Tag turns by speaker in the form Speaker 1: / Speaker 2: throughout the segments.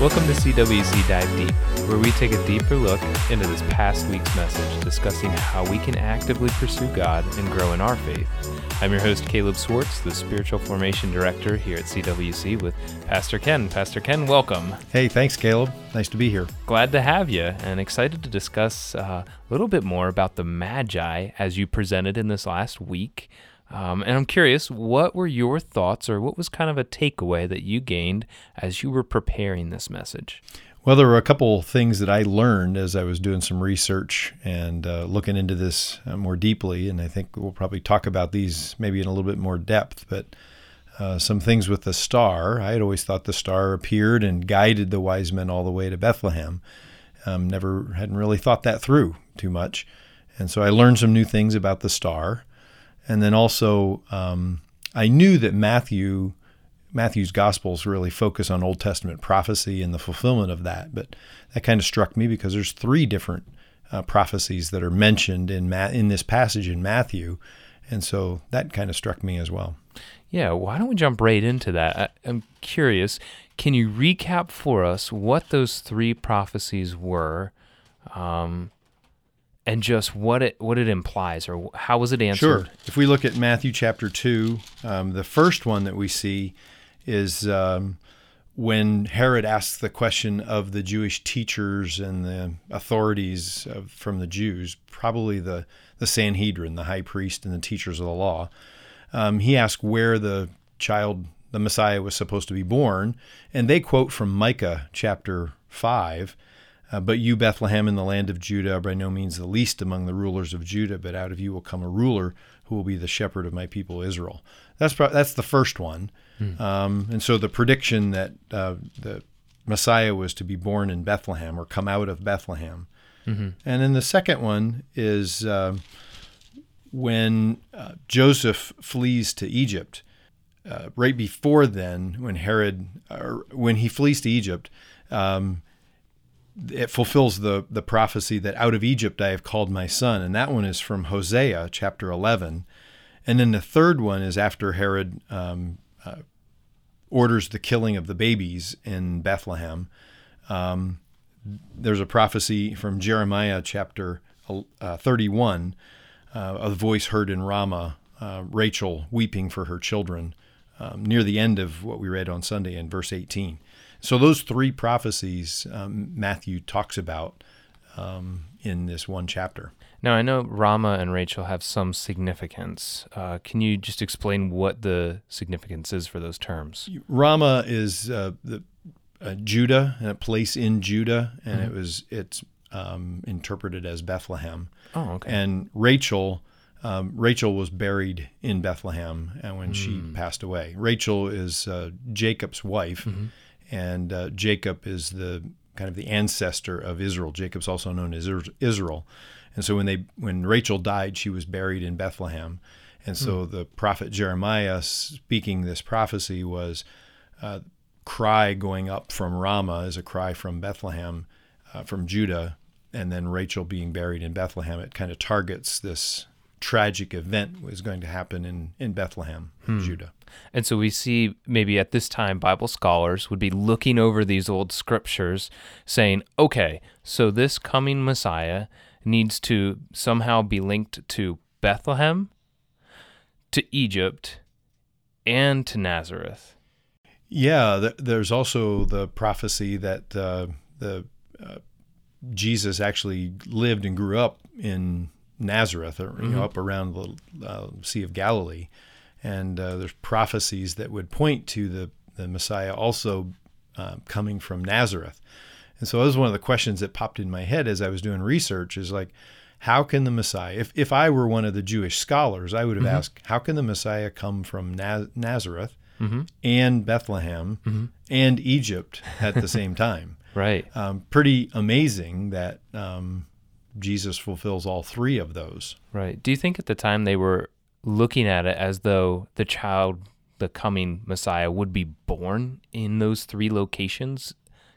Speaker 1: Welcome to CWC Dive Deep, where we take a deeper look into this past week's message, discussing how we can actively pursue God and grow in our faith. I'm your host, Caleb Swartz, the Spiritual Formation Director here at CWC with Pastor Ken. Pastor Ken, welcome.
Speaker 2: Hey, thanks, Caleb. Nice to be here.
Speaker 1: Glad to have you, and excited to discuss a little bit more about the Magi as you presented in this last week. And I'm curious, what were your thoughts, or what was kind of a takeaway that you gained as you were preparing this message?
Speaker 2: Well, there were a couple things that I learned as I was doing some research and looking into this more deeply, and I think we'll probably talk about these maybe in a little bit more depth, but some things with the star. I had always thought the star appeared and guided the wise men all the way to Bethlehem. Hadn't really thought that through too much, and so I learned some new things about the star. And then also, I knew that Matthew's Gospels really focus on Old Testament prophecy and the fulfillment of that. But that kind of struck me because there's three different prophecies that are mentioned in this passage in Matthew. And so that kind of struck me as well.
Speaker 1: Yeah, why don't we jump right into that? I'm curious, can you recap for us what those three prophecies were? And just what it implies, or how was it answered?
Speaker 2: Sure. If we look at Matthew chapter 2, the first one that we see is when Herod asks the question of the Jewish teachers and the authorities from the Jews, probably the Sanhedrin, the high priest and the teachers of the law. He asked where the Messiah, was supposed to be born, and they quote from Micah chapter 5, "But you, Bethlehem, in the land of Judah, are by no means the least among the rulers of Judah, but out of you will come a ruler who will be the shepherd of my people Israel." That's the first one. And so the prediction that the Messiah was to be born in Bethlehem or come out of Bethlehem. Mm-hmm. And then the second one is when Joseph flees to Egypt. Right before then, when he flees to Egypt, it fulfills the prophecy that out of Egypt I have called my son. And that one is from Hosea chapter 11. And then the third one is after Herod orders the killing of the babies in Bethlehem. There's a prophecy from Jeremiah chapter 31, a voice heard in Ramah, Rachel weeping for her children, near the end of what we read on Sunday in verse 18. So those three prophecies Matthew talks about in this one chapter.
Speaker 1: Now, I know Ramah and Rachel have some significance. Can you just explain what the significance is for those terms?
Speaker 2: Ramah is Judah, and a place in Judah, and mm-hmm. it's interpreted as Bethlehem. Oh, okay. And Rachel was buried in Bethlehem when she passed away. Rachel is Jacob's wife. Mm-hmm. And Jacob is the kind of the ancestor of Israel. Jacob's also known as Israel. And so when Rachel died, she was buried in Bethlehem. And so the prophet Jeremiah speaking this prophecy was cry going up from Ramah is a cry from Bethlehem, from Judah, and then Rachel being buried in Bethlehem. It kind of targets this tragic event was going to happen in Bethlehem, Judah.
Speaker 1: And so we see maybe at this time Bible scholars would be looking over these old scriptures saying, okay, so this coming Messiah needs to somehow be linked to Bethlehem, to Egypt, and to Nazareth.
Speaker 2: Yeah, there's also the prophecy that Jesus actually lived and grew up in Nazareth, or up around the Sea of Galilee. And there's prophecies that would point to the Messiah also coming from Nazareth. And so that was one of the questions that popped in my head as I was doing research is like, how can the Messiah, if I were one of the Jewish scholars, I would have asked, how can the Messiah come from Nazareth and Bethlehem and Egypt at the same time?
Speaker 1: Right.
Speaker 2: Pretty amazing that Jesus fulfills all three of those.
Speaker 1: Right. Do you think at the time they were looking at it as though the coming Messiah would be born in those three locations?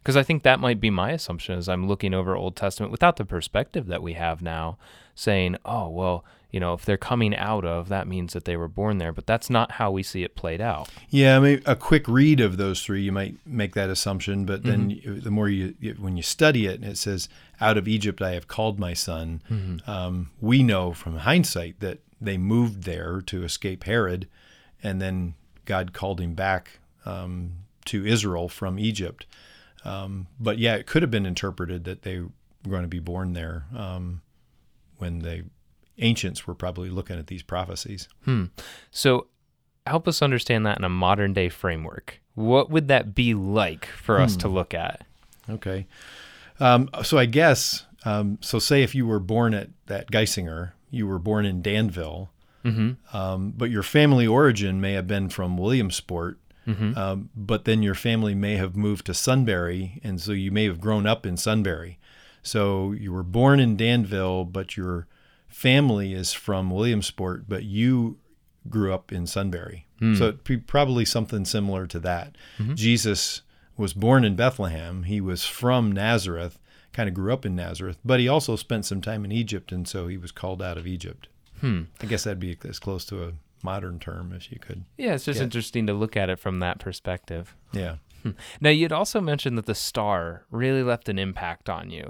Speaker 1: Because I think that might be my assumption as I'm looking over Old Testament without the perspective that we have now, saying, oh, well, if they're coming out of, that means that they were born there. But that's not how we see it played out.
Speaker 2: Yeah, I mean, a quick read of those three, you might make that assumption. But then the more when you study it, it says, out of Egypt I have called my son. We know from hindsight that they moved there to escape Herod, and then God called him back to Israel from Egypt. But yeah, it could have been interpreted that they were going to be born there when the ancients were probably looking at these prophecies.
Speaker 1: So help us understand that in a modern day framework. What would that be like for us to look at?
Speaker 2: Okay. So I guess, so say if you were born at Geisinger, you were born in Danville, but your family origin may have been from Williamsport, but then your family may have moved to Sunbury, and so you may have grown up in Sunbury. So you were born in Danville, but your family is from Williamsport, but you grew up in Sunbury. So it'd be probably something similar to that. Jesus was born in Bethlehem. He was from Nazareth, kind of grew up in Nazareth, but he also spent some time in Egypt, and so he was called out of Egypt. I guess that'd be as close to a modern term as you could.
Speaker 1: Yeah, it's just interesting to look at it from that perspective.
Speaker 2: Yeah.
Speaker 1: Now, you'd also mentioned that the star really left an impact on you.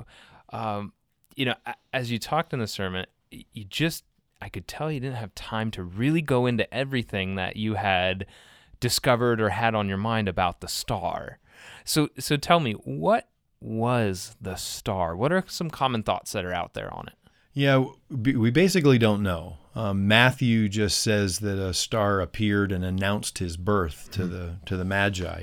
Speaker 1: As you talked in the sermon, I could tell you didn't have time to really go into everything that you had discovered or had on your mind about the star. So tell me, what was the star? What are some common thoughts that are out there on it?
Speaker 2: Yeah, we basically don't know. Matthew just says that a star appeared and announced his birth to the Magi,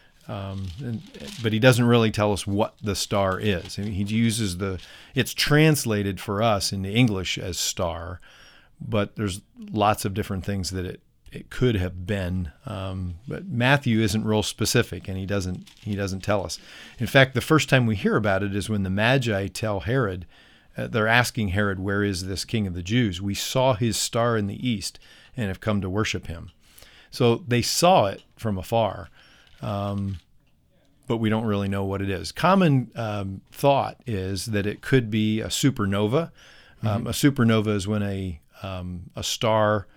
Speaker 2: but he doesn't really tell us what the star is. I mean, he uses it's translated for us into English as star, but there's lots of different things that it could have been. But Matthew isn't real specific, and he doesn't tell us. In fact, the first time we hear about it is when the Magi tell Herod. They're asking Herod, where is this king of the Jews? We saw his star in the east and have come to worship him. So they saw it from afar, but we don't really know what it is. Common thought is that it could be a supernova. A supernova is when a star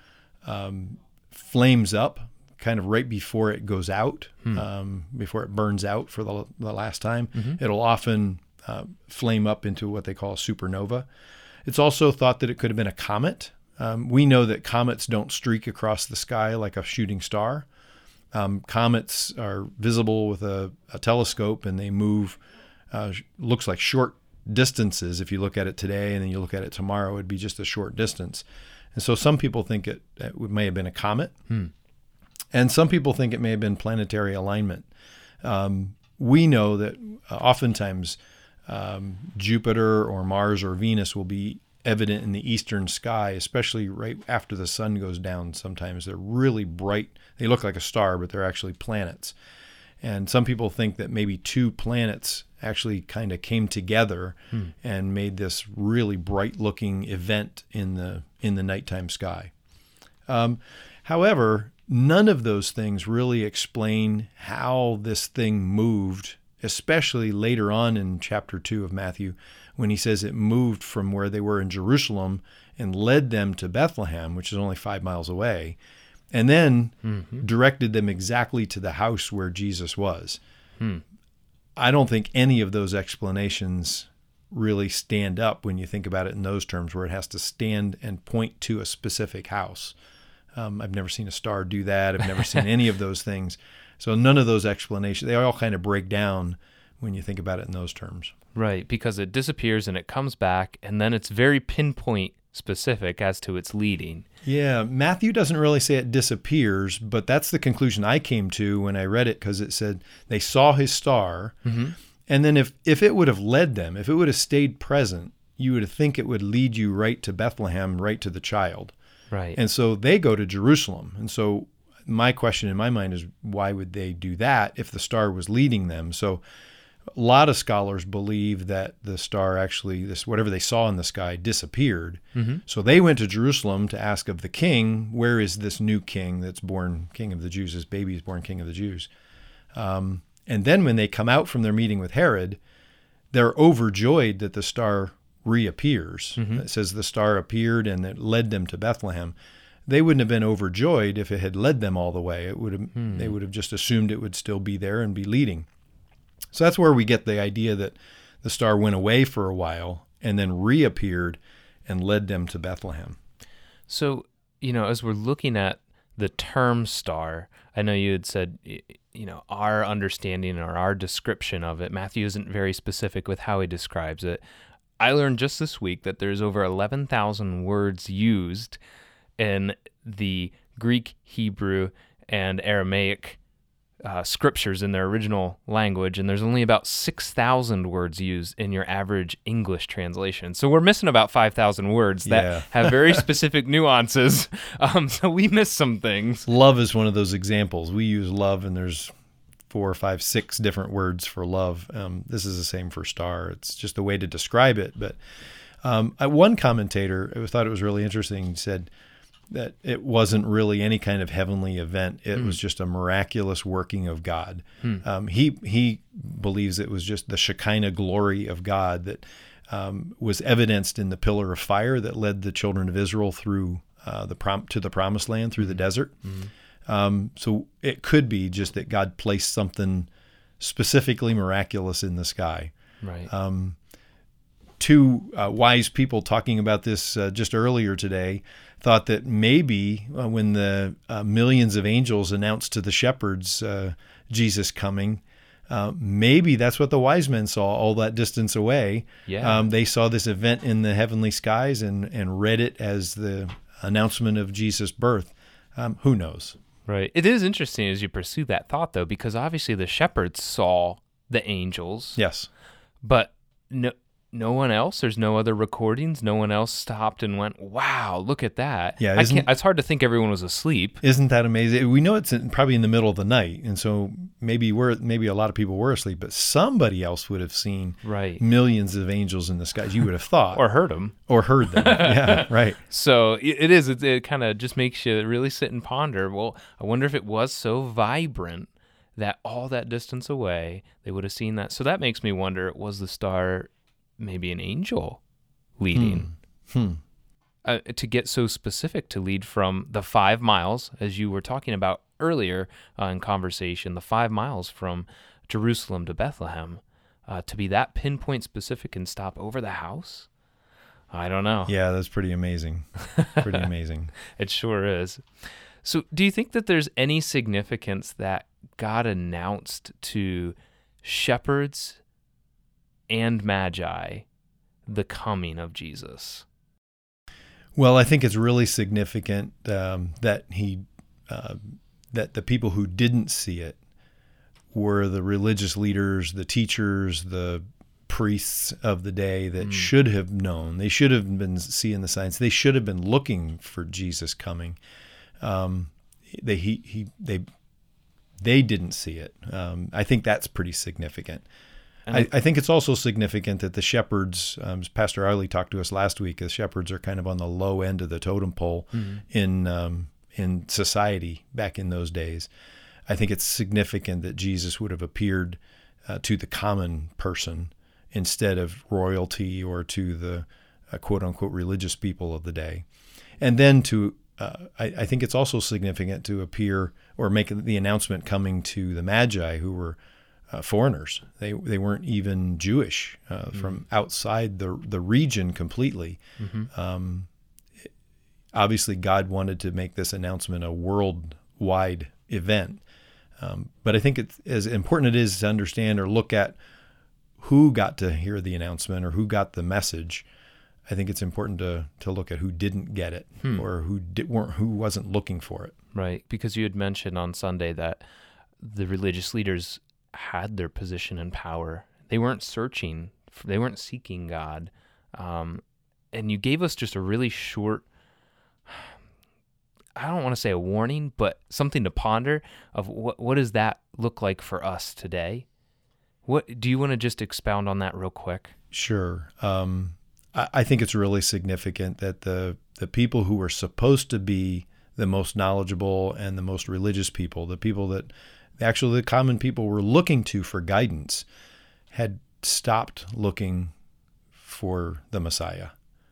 Speaker 2: flames up kind of right before it goes out, before it burns out for the last time. It'll often flame up into what they call a supernova. It's also thought that it could have been a comet. We know that comets don't streak across the sky like a shooting star. Comets are visible with a telescope, and they move, looks like short distances. If you look at it today and then you look at it tomorrow, it'd be just a short distance. And so some people think it may have been a comet, and some people think it may have been planetary alignment. We know that oftentimes Jupiter or Mars or Venus will be evident in the eastern sky, especially right after the sun goes down. Sometimes they're really bright. They look like a star, but they're actually planets. And some people think that maybe two planets actually kind of came together and made this really bright-looking event in the nighttime sky. However, none of those things really explain how this thing moved, especially later on in chapter 2 of Matthew, when he says it moved from where they were in Jerusalem and led them to Bethlehem, which is only 5 miles away, and then directed them exactly to the house where Jesus was. I don't think any of those explanations really stand up when you think about it in those terms, where it has to stand and point to a specific house. I've never seen a star do that. I've never seen any of those things. So none of those explanations, they all kind of break down when you think about it in those terms.
Speaker 1: Right, because it disappears and it comes back, and then it's very pinpoint specific as to its leading.
Speaker 2: Yeah, Matthew doesn't really say it disappears, but that's the conclusion I came to when I read it, because it said they saw his star, and then if it would have led them, if it would have stayed present, you would think it would lead you right to Bethlehem, right to the child.
Speaker 1: Right.
Speaker 2: And so they go to Jerusalem. And so my question in my mind is, why would they do that if the star was leading them? So a lot of scholars believe that the star actually, whatever they saw in the sky, disappeared. So they went to Jerusalem to ask of the king, where is this new king that's born king of the Jews? This baby is born king of the Jews. And And then when they come out from their meeting with Herod, they're overjoyed that the star reappears. Mm-hmm. It says the star appeared and it led them to Bethlehem. They wouldn't have been overjoyed if it had led them all the way. It would have, They would have just assumed it would still be there and be leading. So that's where we get the idea that the star went away for a while and then reappeared and led them to Bethlehem.
Speaker 1: So, as we're looking at the term star, I know you had said, our understanding or our description of it, Matthew isn't very specific with how he describes it. I learned just this week that there's over 11,000 words used in the Greek, Hebrew, and Aramaic scriptures in their original language, and there's only about 6,000 words used in your average English translation. So we're missing about 5,000 words that have very specific nuances. So we miss some things.
Speaker 2: Love is one of those examples. We use love, and there's 4, 5, 6 different words for love. This is the same for star. It's just a way to describe it. But one commentator, I thought it was really interesting, said that it wasn't really any kind of heavenly event. It was just a miraculous working of God. He believes it was just the Shekinah glory of God that was evidenced in the pillar of fire that led the children of Israel through to the promised land, through the desert. So it could be just that God placed something specifically miraculous in the sky.
Speaker 1: Right.
Speaker 2: Two wise people talking about this just earlier today thought that maybe when the millions of angels announced to the shepherds Jesus coming, maybe that's what the wise men saw all that distance away.
Speaker 1: Yeah.
Speaker 2: They saw this event in the heavenly skies and read it as the announcement of Jesus' birth. Who knows?
Speaker 1: Right. It is interesting as you pursue that thought, though, because obviously the shepherds saw the angels.
Speaker 2: Yes.
Speaker 1: But no one else? There's no other recordings? No one else stopped and went, wow, look at that?
Speaker 2: Yeah,
Speaker 1: it's hard to think everyone was asleep.
Speaker 2: Isn't that amazing? We know it's probably in the middle of the night, and so maybe a lot of people were asleep, but somebody else would have seen millions of angels in the skies. You would have thought.
Speaker 1: Or heard them.
Speaker 2: Or heard them. Yeah, right.
Speaker 1: So it kind of just makes you really sit and ponder, well, I wonder if it was so vibrant that all that distance away, they would have seen that. So that makes me wonder, was the star maybe an angel leading? To get so specific, to lead from the 5 miles, as you were talking about earlier in conversation, the 5 miles from Jerusalem to Bethlehem, to be that pinpoint specific and stop over the house? I don't know.
Speaker 2: Yeah, that's pretty amazing. Pretty amazing.
Speaker 1: It sure is. So do you think that there's any significance that God announced to shepherds and magi the coming of Jesus?
Speaker 2: Well, I think it's really significant that that the people who didn't see it were the religious leaders, the teachers, the priests of the day that should have known. They should have been seeing the signs. They should have been looking for Jesus coming. They didn't see it. I think that's pretty significant. I think it's also significant that the shepherds, Pastor Arley talked to us last week, the shepherds are kind of on the low end of the totem pole in society back in those days. I think it's significant that Jesus would have appeared to the common person instead of royalty or to the quote-unquote religious people of the day. And then I think it's also significant to appear or make the announcement coming to the Magi, who were foreigners. They weren't even Jewish, from outside the region completely. Obviously, God wanted to make this announcement a worldwide event. But I think it's as important it is to understand or look at who got to hear the announcement or who got the message. I think it's important to look at who didn't get it or who wasn't looking for it.
Speaker 1: Right, because you had mentioned on Sunday that the religious leaders had their position and power. They weren't searching, they weren't seeking God. And you gave us just a really short, I don't want to say a warning, but something to ponder of what does that look like for us today? What do you want to just expound on that real quick?
Speaker 2: Sure. I think it's really significant that the people who were supposed to be the most knowledgeable and the most religious people, the people that Actually, the common people were looking to for guidance had stopped looking for the Messiah.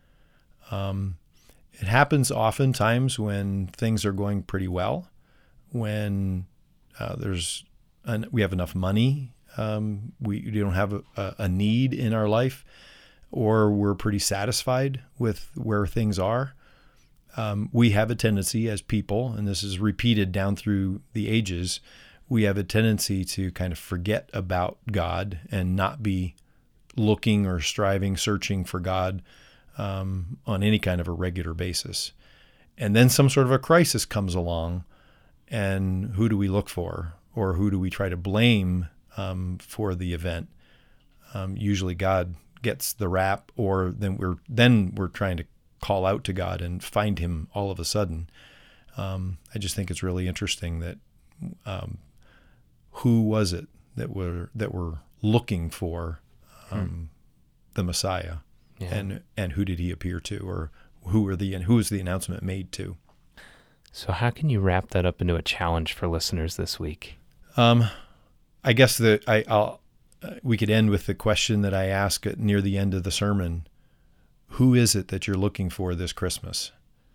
Speaker 2: It happens oftentimes when things are going pretty well, when we have enough money, we don't have a need in our life, or we're pretty satisfied with where things are. We have a tendency as people, and this is repeated down through the ages, we have a tendency to kind of forget about God and not be looking or striving, searching for God on any kind of a regular basis. And then some sort of a crisis comes along, and who do we look for, or who do we try to blame for the event? Usually God gets the rap, or then we're trying to call out to God and find him all of a sudden. I just think it's really interesting that who was it that were looking for the Messiah, and who did he appear to, or who was the announcement made to?
Speaker 1: So how can you wrap that up into a challenge for listeners this week?
Speaker 2: I guess that we could end with the question that I ask near the end of the sermon: who is it that you're looking for this Christmas?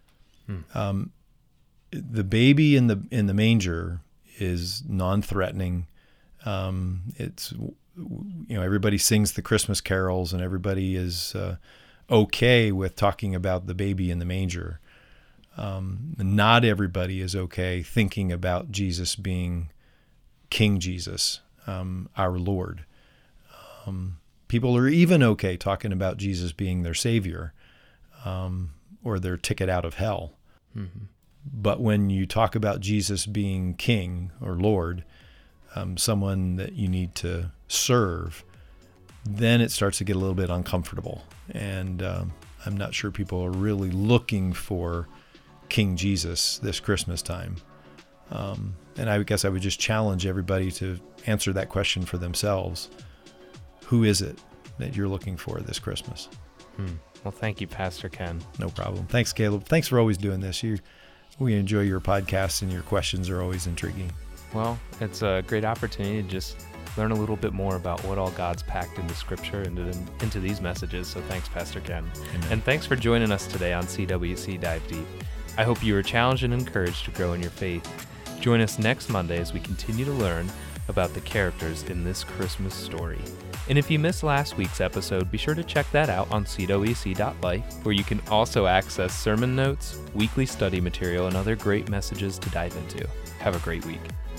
Speaker 2: The baby in the manger is non-threatening. It's, everybody sings the Christmas carols, and everybody is okay with talking about the baby in the manger. Not everybody is okay thinking about Jesus being King Jesus, our Lord. People are even okay talking about Jesus being their Savior, or their ticket out of hell. Mm-hmm. But when you talk about Jesus being King or Lord, someone that you need to serve, then it starts to get a little bit uncomfortable. And I'm not sure people are really looking for King Jesus this Christmas time. And I guess I would just challenge everybody to answer that question for themselves. Who is it that you're looking for this Christmas?
Speaker 1: Well, thank you, Pastor Ken.
Speaker 2: No problem. Thanks, Caleb. Thanks for always doing this. We enjoy your podcast, and your questions are always intriguing.
Speaker 1: Well, it's a great opportunity to just learn a little bit more about what all God's packed into Scripture and into these messages. So thanks, Pastor Ken.
Speaker 2: Amen.
Speaker 1: And thanks for joining us today on CWC Dive Deep. I hope you were challenged and encouraged to grow in your faith. Join us next Monday as we continue to learn about the characters in this Christmas story. And if you missed last week's episode, be sure to check that out on cwec.life, where you can also access sermon notes, weekly study material, and other great messages to dive into. Have a great week.